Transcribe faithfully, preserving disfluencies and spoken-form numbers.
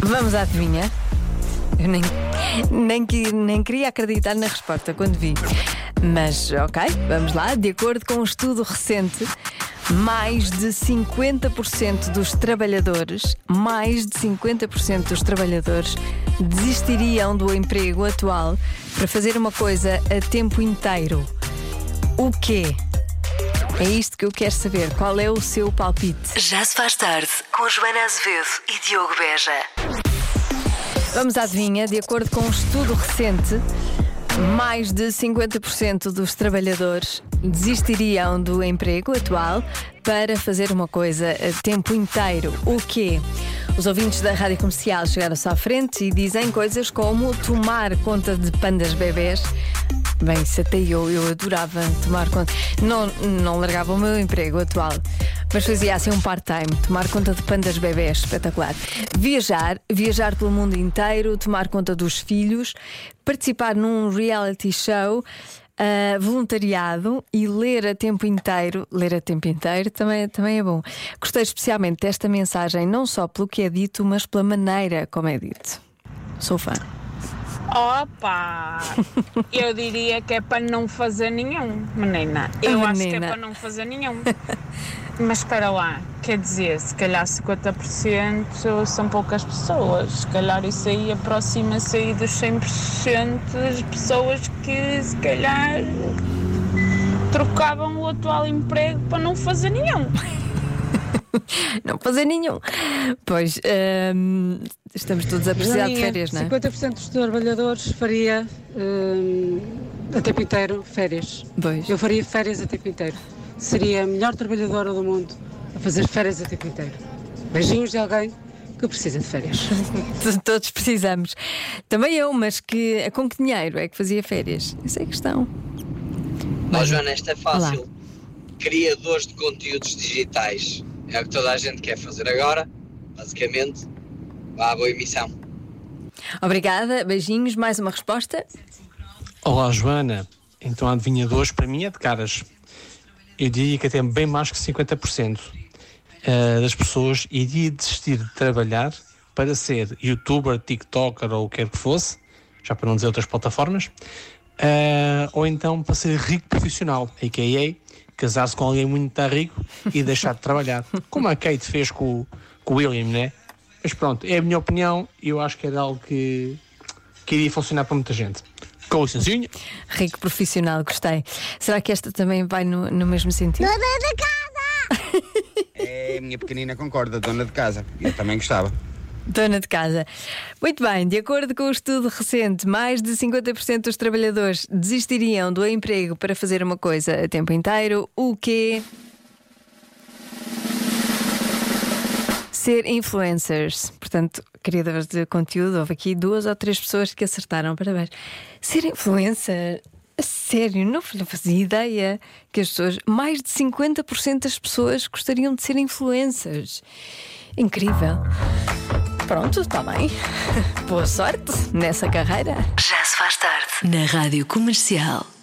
Vamos à adivinha. Eu nem, nem, que- nem queria acreditar na resposta quando vi. Mas, ok, vamos lá. De acordo com um estudo recente, mais de cinquenta por cento dos trabalhadores, mais de cinquenta por cento dos trabalhadores desistiriam do emprego atual para fazer uma coisa a tempo inteiro. O quê? É isto que eu quero saber. Qual é o seu palpite? Já se faz tarde com Joana Azevedo e Diogo Beja. Vamos à adivinha. De acordo com um estudo recente, mais de cinquenta por cento dos trabalhadores desistiriam do emprego atual para fazer uma coisa a tempo inteiro. O quê? Os ouvintes da Rádio Comercial chegaram-se à frente e dizem coisas como tomar conta de pandas bebés. Bem, isso até eu, eu adorava tomar conta. Não, não largava o meu emprego atual, mas fazia assim um part-time, tomar conta de pandas bebés, espetacular. Viajar, viajar pelo mundo inteiro, tomar conta dos filhos, participar num reality show, uh, voluntariado e ler a tempo inteiro. Ler a tempo inteiro também, também é bom. Gostei especialmente desta mensagem, não só pelo que é dito, mas pela maneira como é dito. Sou fã. Opa! Eu diria que é para não fazer nenhum, menina. Eu A acho que é menina. para não fazer nenhum. Mas espera lá, quer dizer, se calhar cinquenta por cento são poucas pessoas. Se calhar isso aí aproxima-se aí dos cem por cento das pessoas que se calhar trocavam o atual emprego para não fazer nenhum. Não fazer nenhum. Pois, hum, estamos todos a precisar de Joaninha, férias, não é? cinquenta por cento dos trabalhadores faria hum, a tempo inteiro férias. Pois. Eu faria férias a tempo inteiro. Seria a melhor trabalhadora do mundo a fazer férias a tempo inteiro. Beijinhos de alguém que precisa de férias. Todos precisamos. Também eu, mas que, com que dinheiro é que fazia férias? Essa é a questão. Ó Joana, esta é fácil. Olá. Criadores de conteúdos digitais. É o que toda a gente quer fazer agora. Basicamente, vá, boa emissão. Obrigada, beijinhos. Mais uma resposta? Olá, Joana. Então a adivinha de hoje para mim é de caras. Eu diria que até bem mais que cinquenta por cento uh, das pessoas iria desistir de trabalhar para ser youtuber, tiktoker ou o que quer que fosse, já para não dizer outras plataformas, uh, ou então para ser rico profissional, a k a casar-se com alguém muito rico e deixar de trabalhar, como a Kate fez com, com o William, né? Mas pronto, é a minha opinião e eu acho que era algo que, que iria funcionar para muita gente. Com licencinha. Rico profissional, gostei. Será que esta também vai no, no mesmo sentido? Dona de casa! É, a minha pequenina concorda, dona de casa. Eu também gostava. Dona de casa. Muito bem, de acordo com o estudo recente, mais de cinquenta por cento dos trabalhadores desistiriam do emprego para fazer uma coisa a tempo inteiro. O quê? Ser influencers. Portanto, criadores de conteúdo, houve aqui duas ou três pessoas que acertaram. Parabéns. Ser influencer? A sério, não fazia ideia que as pessoas, mais de cinquenta por cento das pessoas gostariam de ser influencers. Incrível. Pronto, está bem. Boa sorte nessa carreira. Já se faz tarde na Rádio Comercial.